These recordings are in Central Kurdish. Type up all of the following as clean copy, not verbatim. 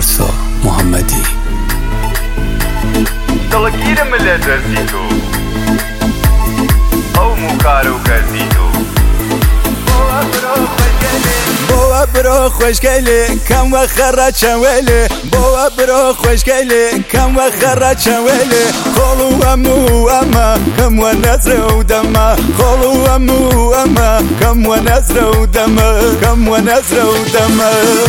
پارسا محمدی. دڵگیرم لە دەستی تۆ ئەو موکار و کەسی تۆ بۆوە برۆ خۆشگەلێ کەم وە خەڕە چەوێلێ بۆوە برۆ خۆشگەلێ کەم وە خەڕە چەوێلێ خۆڵ و هەموو ئەمە کەم وە نەزرە و دەمە خۆڵ و هەموو ئەمە کەم وە نەزرە و دەمە کەم وە نەزرە و دەمە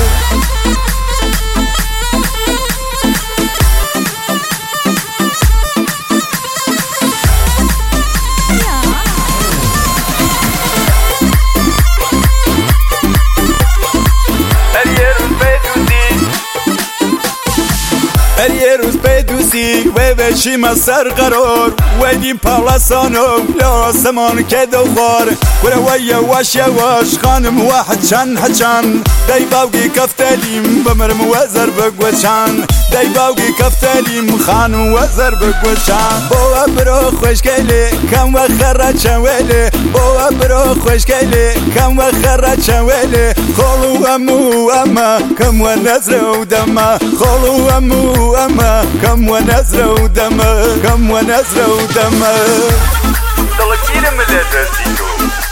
هەریێ روز پێدووسی وێ بێچیمە سەر قەرۆر وەدیم پاڵەسانۆ لە ئاسەمان کێدە و خوار کورەوە یەواش یەواش خانم وە هەچەند هەچەند دەی باوکی کەفتەلیم بمرم وەزەر بگوەچەند دەی باوکی کەفتەلیم خانم وەزەر بگوەچەند بۆوە برۆ خۆشگەلێ کەم وە خەڕە چەوێلێ بۆوە برۆ خۆشگەلێ کەم وە خەڕە چەوێلێ خۆڵ و هەموو ئەمە کەم وە نەزرە و دەمە خۆڵ و هەموو ئەمە کەم وە نەزرە و دەمە کەم وە نەزرە و دەمە دڵگیرم لە دەستی تۆ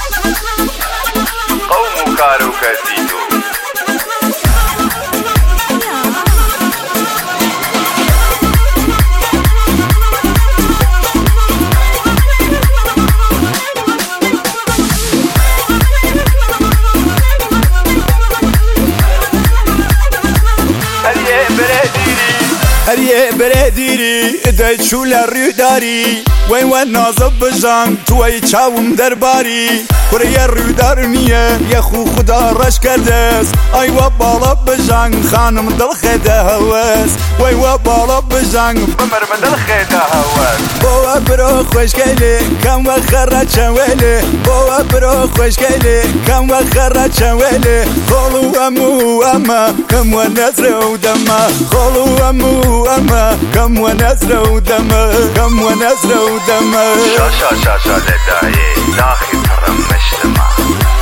ئەو موکار و کەسی تۆ هەریێ برێ دیری دەی چوو لە ڕووداری وەی وە نازە بژان توەی چاوم دەرباری کوڕیە ڕوودار نییە یەخ و خودا ڕەش کردەس ئەی وە باڵە بژان خانم دڵخێدە هەوەس وەی وە باڵە بژان بمرم دڵخێدە هەوەس بۆوە برۆ خۆشگەلێ کەم وە خەڕە چەوێلێ بۆوە برۆ خۆشگەلێ کەم وە خەڕە چەوێلێ خۆڵ و هەموو ئەمە کەم وە نەزرە و دەمە خۆڵ و هەموو ئەمە کەم وە نەزرە و دەمە کەم وە نەزرە و دەمە شاشا لەدایێ لاخی پڕە مەشتمە